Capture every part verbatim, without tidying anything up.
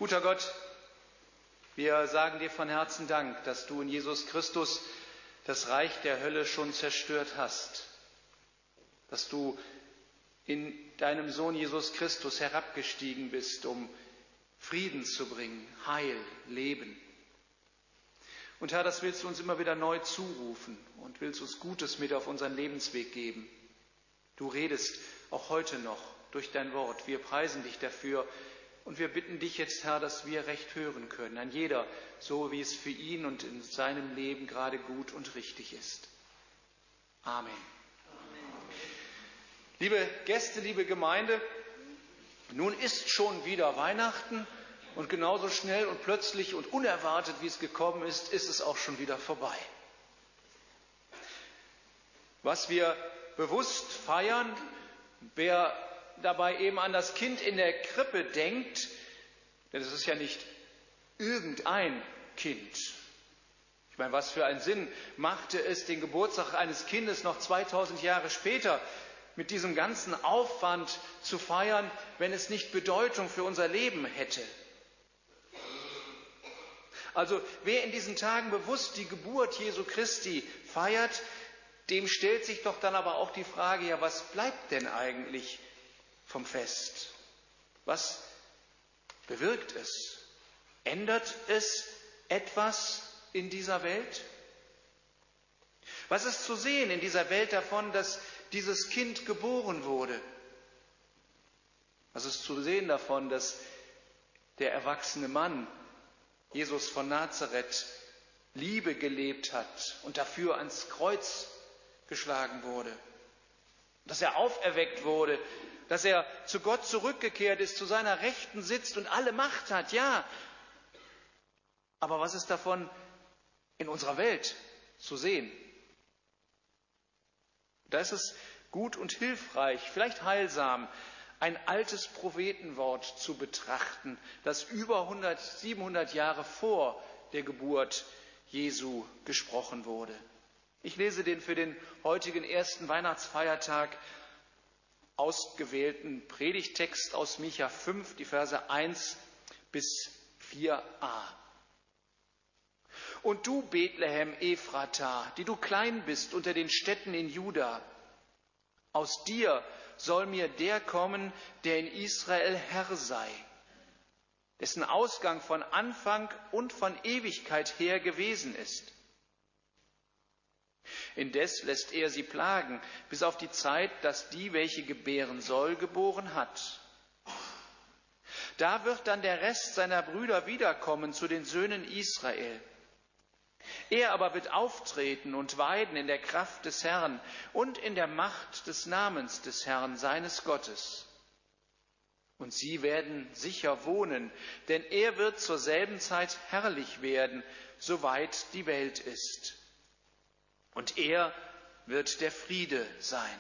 Guter Gott, wir sagen dir von Herzen Dank, dass du in Jesus Christus das Reich der Hölle schon zerstört hast, dass du in deinem Sohn Jesus Christus herabgestiegen bist, um Frieden zu bringen, Heil, Leben. Und Herr, das willst du uns immer wieder neu zurufen und willst uns Gutes mit auf unseren Lebensweg geben. Du redest auch heute noch durch dein Wort. Wir preisen dich dafür und wir bitten dich jetzt, Herr, dass wir recht hören können. Ein jeder, so wie es für ihn und in seinem Leben gerade gut und richtig ist. Amen. Amen. Liebe Gäste, liebe Gemeinde, nun ist schon wieder Weihnachten und genauso schnell und plötzlich und unerwartet, wie es gekommen ist, ist es auch schon wieder vorbei. Was wir bewusst feiern, wer dabei eben an das Kind in der Krippe denkt, denn es ist ja nicht irgendein Kind. Ich meine, was für einen Sinn machte es, den Geburtstag eines Kindes noch zweitausend Jahre später mit diesem ganzen Aufwand zu feiern, wenn es nicht Bedeutung für unser Leben hätte? Also wer in diesen Tagen bewusst die Geburt Jesu Christi feiert, dem stellt sich doch dann aber auch die Frage, ja, was bleibt denn eigentlich vom Fest? Was bewirkt es? Ändert es etwas in dieser Welt? Was ist zu sehen in dieser Welt davon, dass dieses Kind geboren wurde? Was ist zu sehen davon, dass der erwachsene Mann, Jesus von Nazareth, Liebe gelebt hat und dafür ans Kreuz geschlagen wurde? Dass er auferweckt wurde, dass er zu Gott zurückgekehrt ist, zu seiner Rechten sitzt und alle Macht hat, ja. Aber was ist davon in unserer Welt zu sehen? Da ist es gut und hilfreich, vielleicht heilsam, ein altes Prophetenwort zu betrachten, das über hundert, siebenhundert Jahre vor der Geburt Jesu gesprochen wurde. Ich lese den für den heutigen ersten Weihnachtsfeiertag ausgewählten Predigttext aus Micha fünf, die Verse eins bis vier a. Und du, Bethlehem Ephrata, die du klein bist unter den Städten in Juda, aus dir soll mir der kommen, der in Israel Herr sei, dessen Ausgang von Anfang und von Ewigkeit her gewesen ist. Indes lässt er sie plagen, bis auf die Zeit, dass die, welche gebären soll, geboren hat. Da wird dann der Rest seiner Brüder wiederkommen zu den Söhnen Israel. Er aber wird auftreten und weiden in der Kraft des Herrn und in der Macht des Namens des Herrn, seines Gottes. Und sie werden sicher wohnen, denn er wird zur selben Zeit herrlich werden, soweit die Welt ist. Und er wird der Friede sein.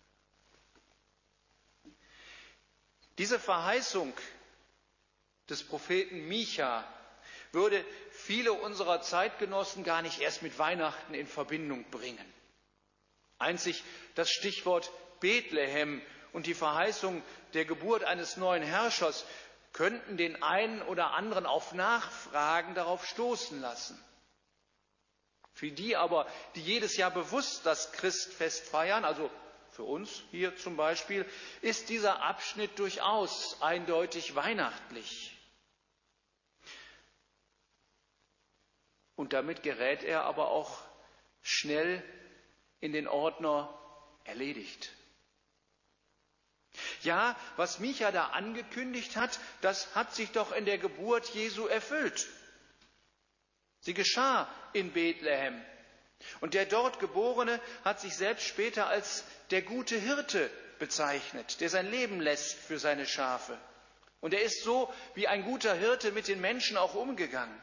Diese Verheißung des Propheten Micha würde viele unserer Zeitgenossen gar nicht erst mit Weihnachten in Verbindung bringen. Einzig das Stichwort Bethlehem und die Verheißung der Geburt eines neuen Herrschers könnten den einen oder anderen auf Nachfragen darauf stoßen lassen. Für die aber, die jedes Jahr bewusst das Christfest feiern, also für uns hier zum Beispiel, ist dieser Abschnitt durchaus eindeutig weihnachtlich. Und damit gerät er aber auch schnell in den Ordner erledigt. Ja, was Micha da angekündigt hat, das hat sich doch in der Geburt Jesu erfüllt. Sie geschah in Bethlehem. Und der dort Geborene hat sich selbst später als der gute Hirte bezeichnet, der sein Leben lässt für seine Schafe. Und er ist so wie ein guter Hirte mit den Menschen auch umgegangen.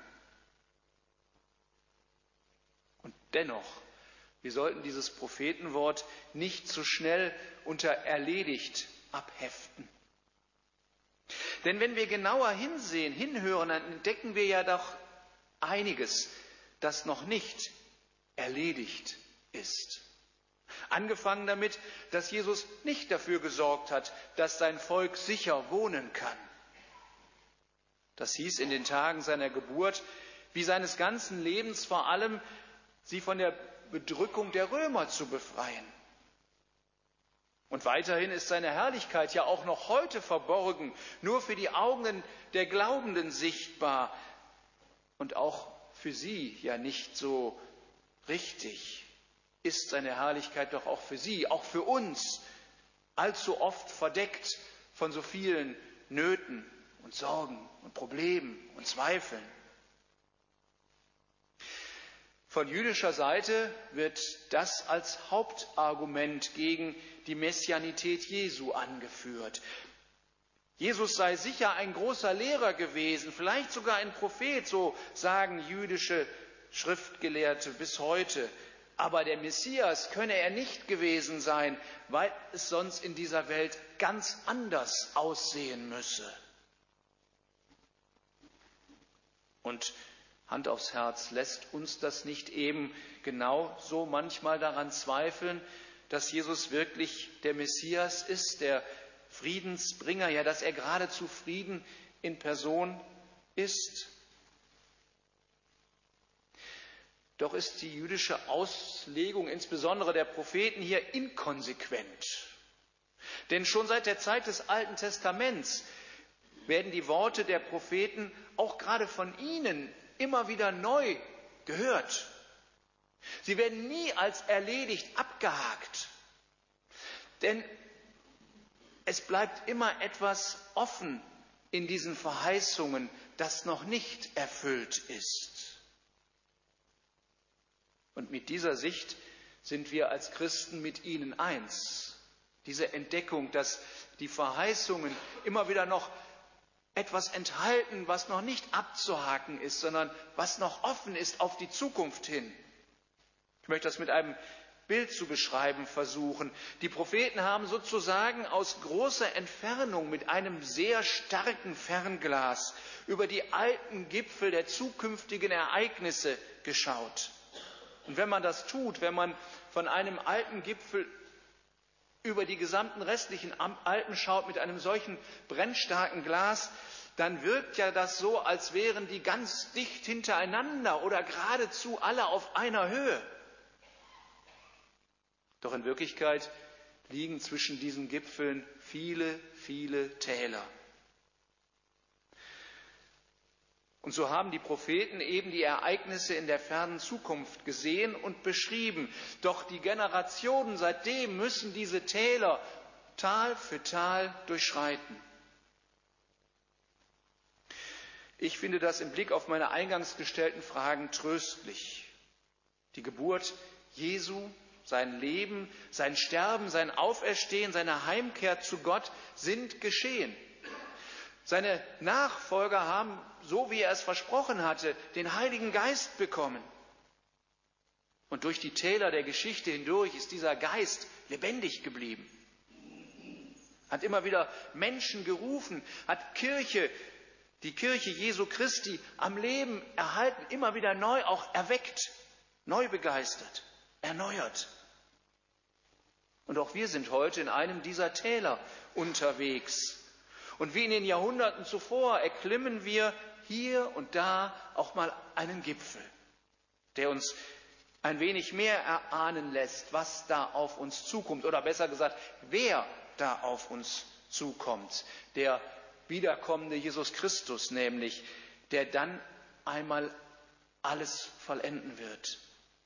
Und dennoch, wir sollten dieses Prophetenwort nicht zu schnell unter erledigt abheften. Denn wenn wir genauer hinsehen, hinhören, dann entdecken wir ja doch einiges, das noch nicht erledigt ist. Angefangen damit, dass Jesus nicht dafür gesorgt hat, dass sein Volk sicher wohnen kann. Das hieß in den Tagen seiner Geburt, wie seines ganzen Lebens vor allem, sie von der Bedrückung der Römer zu befreien. Und weiterhin ist seine Herrlichkeit ja auch noch heute verborgen, nur für die Augen der Glaubenden sichtbar und auch für sie ja nicht so richtig. Ist seine Herrlichkeit doch auch für sie, auch für uns, allzu oft verdeckt von so vielen Nöten und Sorgen und Problemen und Zweifeln. Von jüdischer Seite wird das als Hauptargument gegen die Messianität Jesu angeführt. Jesus sei sicher ein großer Lehrer gewesen, vielleicht sogar ein Prophet, so sagen jüdische Schriftgelehrte bis heute. Aber der Messias könne er nicht gewesen sein, weil es sonst in dieser Welt ganz anders aussehen müsse. Und Hand aufs Herz, lässt uns das nicht eben genau so manchmal daran zweifeln, dass Jesus wirklich der Messias ist, der Friedensbringer, ja, dass er geradezu Frieden in Person ist? Doch ist die jüdische Auslegung, insbesondere der Propheten, hier inkonsequent. Denn schon seit der Zeit des Alten Testaments werden die Worte der Propheten auch gerade von ihnen immer wieder neu gehört. Sie werden nie als erledigt abgehakt. Denn es bleibt immer etwas offen in diesen Verheißungen, das noch nicht erfüllt ist. Und mit dieser Sicht sind wir als Christen mit ihnen eins. Diese Entdeckung, dass die Verheißungen immer wieder noch etwas enthalten, was noch nicht abzuhaken ist, sondern was noch offen ist auf die Zukunft hin. Ich möchte das mit einem Bild zu beschreiben versuchen. Die Propheten haben sozusagen aus großer Entfernung mit einem sehr starken Fernglas über die alten Gipfel der zukünftigen Ereignisse geschaut. Und wenn man das tut, wenn man von einem alten Gipfel über die gesamten restlichen Alpen schaut mit einem solchen brennstarken Glas, dann wirkt ja das so, als wären die ganz dicht hintereinander oder geradezu alle auf einer Höhe. Doch in Wirklichkeit liegen zwischen diesen Gipfeln viele, viele Täler. Und so haben die Propheten eben die Ereignisse in der fernen Zukunft gesehen und beschrieben. Doch die Generationen seitdem müssen diese Täler Tal für Tal durchschreiten. Ich finde das im Blick auf meine eingangs gestellten Fragen tröstlich. Die Geburt Jesu, sein Leben, sein Sterben, sein Auferstehen, seine Heimkehr zu Gott sind geschehen. Seine Nachfolger haben, so wie er es versprochen hatte, den Heiligen Geist bekommen. Und durch die Täler der Geschichte hindurch ist dieser Geist lebendig geblieben. Hat immer wieder Menschen gerufen, hat Kirche, die Kirche Jesu Christi am Leben erhalten, immer wieder neu auch erweckt, neu begeistert, erneuert. Und auch wir sind heute in einem dieser Täler unterwegs. Und wie in den Jahrhunderten zuvor erklimmen wir hier und da auch mal einen Gipfel, der uns ein wenig mehr erahnen lässt, was da auf uns zukommt. Oder besser gesagt, wer da auf uns zukommt. Der wiederkommende Jesus Christus nämlich, der dann einmal alles vollenden wird.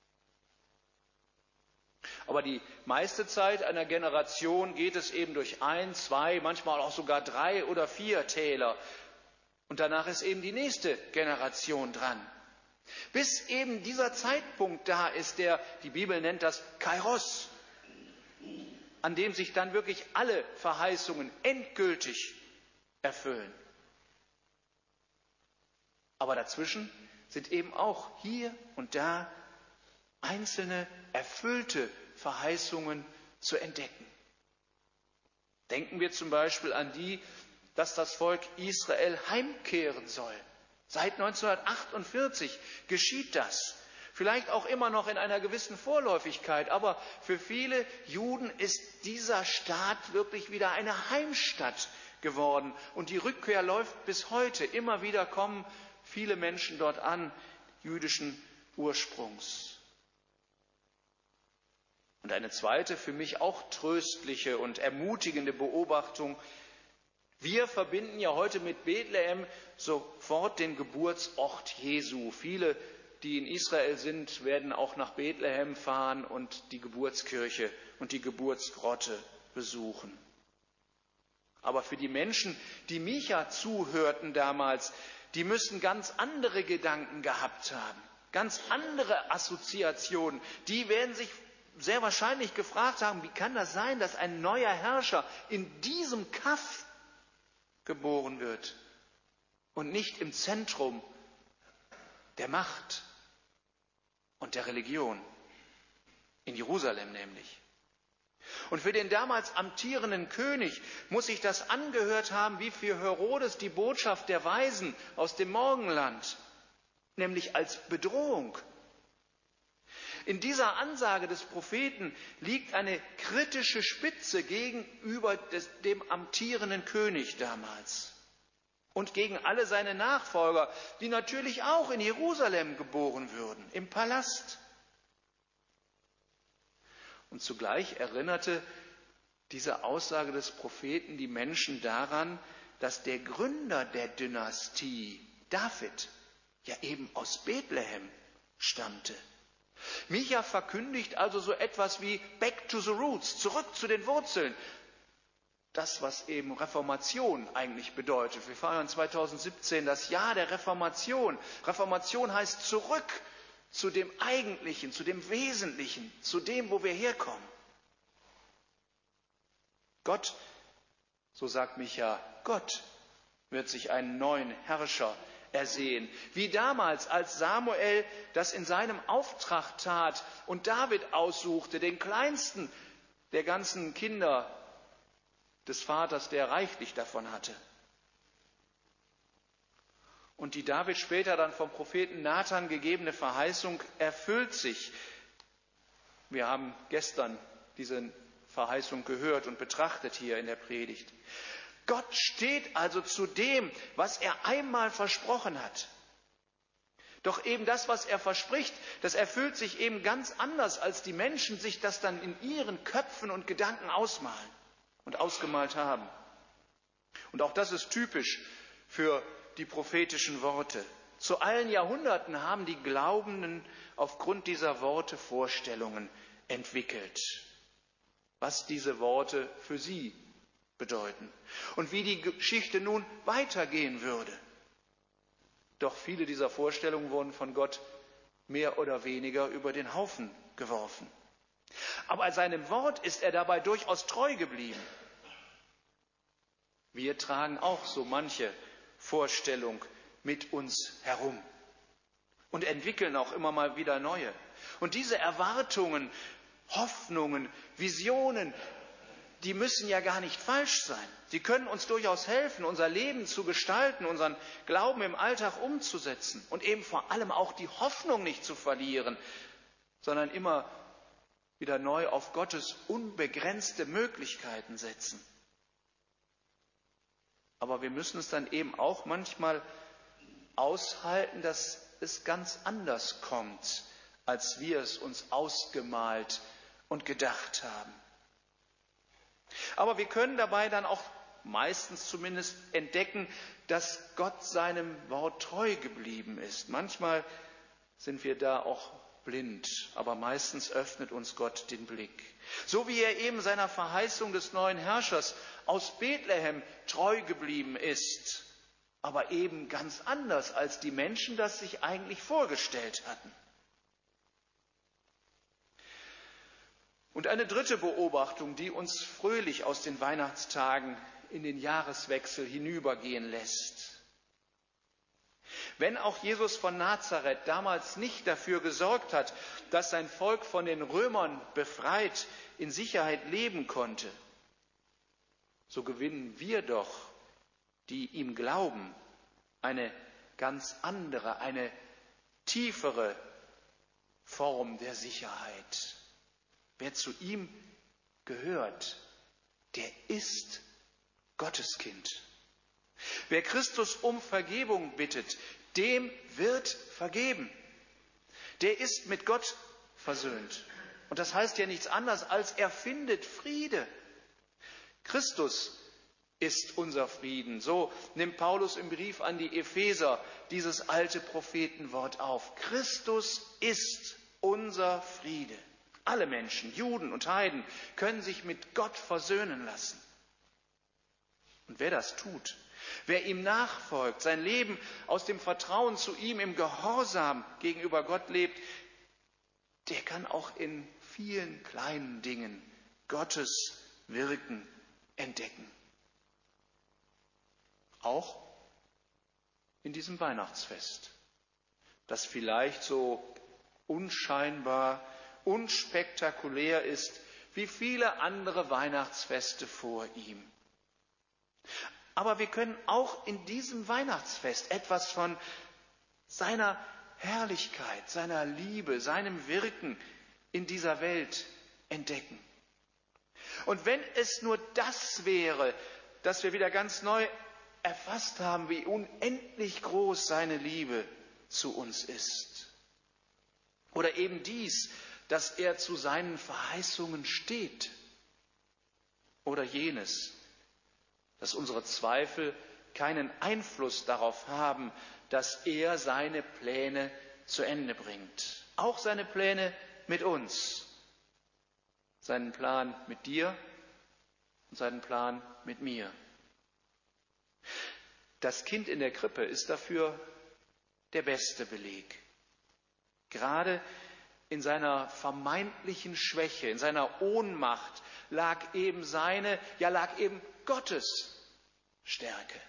Aber die meiste Zeit einer Generation geht es eben durch ein, zwei, manchmal auch sogar drei oder vier Täler. Und danach ist eben die nächste Generation dran. Bis eben dieser Zeitpunkt da ist, der, die Bibel nennt das Kairos, an dem sich dann wirklich alle Verheißungen endgültig erfüllen. Aber dazwischen sind eben auch hier und da einzelne erfüllte Verheißungen zu entdecken. Denken wir zum Beispiel an die, dass das Volk Israel heimkehren soll. Seit neunzehnhundertachtundvierzig geschieht das. Vielleicht auch immer noch in einer gewissen Vorläufigkeit, aber für viele Juden ist dieser Staat wirklich wieder eine Heimstatt geworden. Und die Rückkehr läuft bis heute. Immer wieder kommen viele Menschen dort an, jüdischen Ursprungs. Und eine zweite, für mich auch tröstliche und ermutigende Beobachtung: Wir verbinden ja heute mit Bethlehem sofort den Geburtsort Jesu. Viele, die in Israel sind, werden auch nach Bethlehem fahren und die Geburtskirche und die Geburtsgrotte besuchen. Aber für die Menschen, die Micha zuhörten damals, die müssen ganz andere Gedanken gehabt haben, ganz andere Assoziationen. Die werden sich sehr wahrscheinlich gefragt haben, wie kann das sein, dass ein neuer Herrscher in diesem Kaff geboren wird und nicht im Zentrum der Macht und der Religion, in Jerusalem nämlich. Und für den damals amtierenden König muss sich das angehört haben wie für Herodes die Botschaft der Weisen aus dem Morgenland, nämlich als Bedrohung. In dieser Ansage des Propheten liegt eine kritische Spitze gegenüber des, dem amtierenden König damals und gegen alle seine Nachfolger, die natürlich auch in Jerusalem geboren würden, im Palast. Und zugleich erinnerte diese Aussage des Propheten die Menschen daran, dass der Gründer der Dynastie, David, ja eben aus Bethlehem stammte. Micha verkündigt also so etwas wie Back to the Roots, zurück zu den Wurzeln. Das, was eben Reformation eigentlich bedeutet. Wir feiern zweitausendsiebzehn das Jahr der Reformation. Reformation heißt zurück zu dem Eigentlichen, zu dem Wesentlichen, zu dem, wo wir herkommen. Gott, so sagt Micha, Gott wird sich einen neuen Herrscher ersehen. Wie damals, als Samuel das in seinem Auftrag tat und David aussuchte, den kleinsten der ganzen Kinder des Vaters, der reichlich davon hatte. Und die David später dann vom Propheten Nathan gegebene Verheißung erfüllt sich. Wir haben gestern diese Verheißung gehört und betrachtet hier in der Predigt. Gott steht also zu dem, was er einmal versprochen hat. Doch eben das, was er verspricht, das erfüllt sich eben ganz anders, als die Menschen sich das dann in ihren Köpfen und Gedanken ausmalen und ausgemalt haben. Und auch das ist typisch für die prophetischen Worte. Zu allen Jahrhunderten haben die Glaubenden aufgrund dieser Worte Vorstellungen entwickelt, was diese Worte für sie bedeuten und wie die Geschichte nun weitergehen würde. Doch viele dieser Vorstellungen wurden von Gott mehr oder weniger über den Haufen geworfen. Aber seinem Wort ist er dabei durchaus treu geblieben. Wir tragen auch so manche Vorstellung mit uns herum und entwickeln auch immer mal wieder neue. Und diese Erwartungen, Hoffnungen, Visionen, die müssen ja gar nicht falsch sein. Sie können uns durchaus helfen, unser Leben zu gestalten, unseren Glauben im Alltag umzusetzen und eben vor allem auch die Hoffnung nicht zu verlieren, sondern immer wieder neu auf Gottes unbegrenzte Möglichkeiten setzen. Aber wir müssen es dann eben auch manchmal aushalten, dass es ganz anders kommt, als wir es uns ausgemalt und gedacht haben. Aber wir können dabei dann auch meistens zumindest entdecken, dass Gott seinem Wort treu geblieben ist. Manchmal sind wir da auch blind, aber meistens öffnet uns Gott den Blick. So wie er eben seiner Verheißung des neuen Herrschers aus Bethlehem treu geblieben ist, aber eben ganz anders, als die Menschen das sich eigentlich vorgestellt hatten. Und eine dritte Beobachtung, die uns fröhlich aus den Weihnachtstagen in den Jahreswechsel hinübergehen lässt. Wenn auch Jesus von Nazareth damals nicht dafür gesorgt hat, dass sein Volk von den Römern befreit in Sicherheit leben konnte, so gewinnen wir doch, die ihm glauben, eine ganz andere, eine tiefere Form der Sicherheit. Wer zu ihm gehört, der ist Gotteskind. Wer Christus um Vergebung bittet, dem wird vergeben. Der ist mit Gott versöhnt. Und das heißt ja nichts anderes, als er findet Friede. Christus ist unser Frieden. So nimmt Paulus im Brief an die Epheser dieses alte Prophetenwort auf. Christus ist unser Friede. Alle Menschen, Juden und Heiden, können sich mit Gott versöhnen lassen. Und wer das tut, wer ihm nachfolgt, sein Leben aus dem Vertrauen zu ihm im Gehorsam gegenüber Gott lebt, der kann auch in vielen kleinen Dingen Gottes Wirken entdecken. Auch in diesem Weihnachtsfest, das vielleicht so unscheinbar, unspektakulär ist, wie viele andere Weihnachtsfeste vor ihm. Aber wir können auch in diesem Weihnachtsfest etwas von seiner Herrlichkeit, seiner Liebe, seinem Wirken in dieser Welt entdecken. Und wenn es nur das wäre, dass wir wieder ganz neu erfasst haben, wie unendlich groß seine Liebe zu uns ist. Oder eben dies, dass er zu seinen Verheißungen steht. Oder jenes, dass unsere Zweifel keinen Einfluss darauf haben, dass er seine Pläne zu Ende bringt. Auch seine Pläne mit uns. Seinen Plan mit dir und seinen Plan mit mir. Das Kind in der Krippe ist dafür der beste Beleg. Gerade in seiner vermeintlichen Schwäche, in seiner Ohnmacht lag eben seine, ja lag eben Gottes Stärke.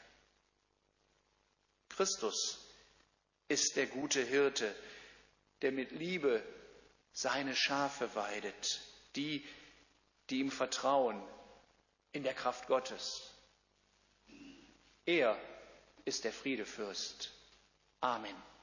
Christus ist der gute Hirte, der mit Liebe seine Schafe weidet, die, die ihm vertrauen in der Kraft Gottes. Er ist der Friedefürst. Amen.